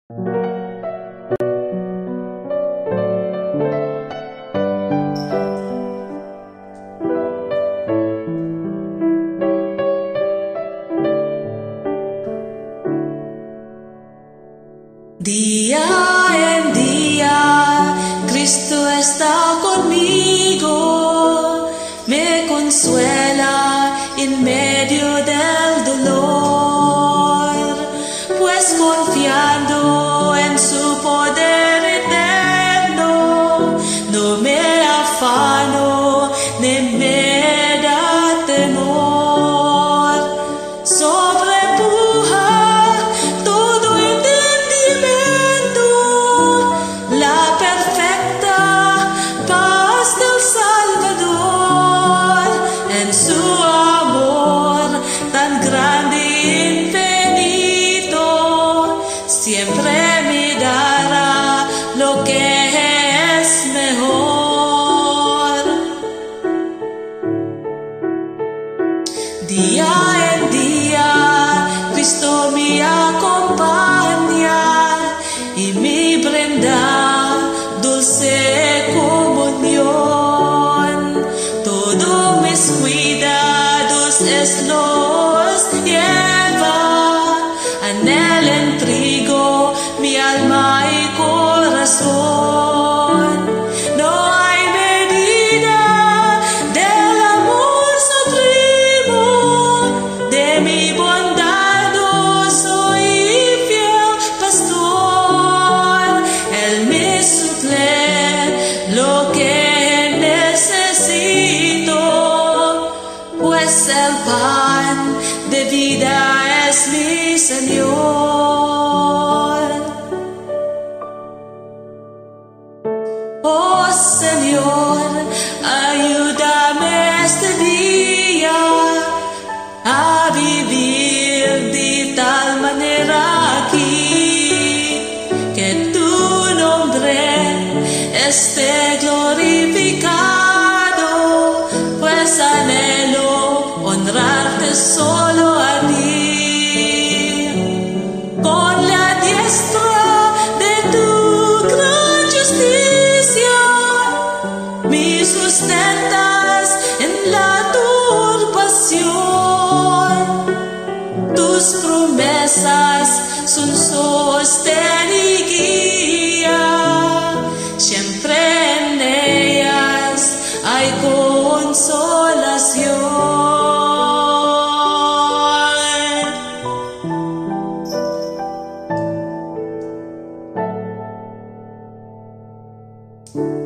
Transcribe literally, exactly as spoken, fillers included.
Día en día, Cristo está conmigo, me consuela en medio del dolor, pues confiando en su poder eterno, no me afano ni me da temor. Sobrepuja todo entendimiento la perfecta paz del Salvador. En su amor tan grande e infinito siempre me dará lo que es mejor. Día en día, Cristo me acompaña y me brinda dulce comunión. Todos mis cuidados es los lleva, en él entrego mi alma y corazón. No hay medida del amor supremo, de mi bondad soy fiel pastor. Él me suple lo que necesito, pues el pan de vida es mi Señor. Oh Señor, ayúdame este día a vivir de tal manera aquí que tu nombre esté glorificado, pues anhelo honrarte solo a ti. Con la diestra de tu gran justicia me sustentas en la turbación. Tus promesas son sostén y guía, siempre en ellas hay consolación. you.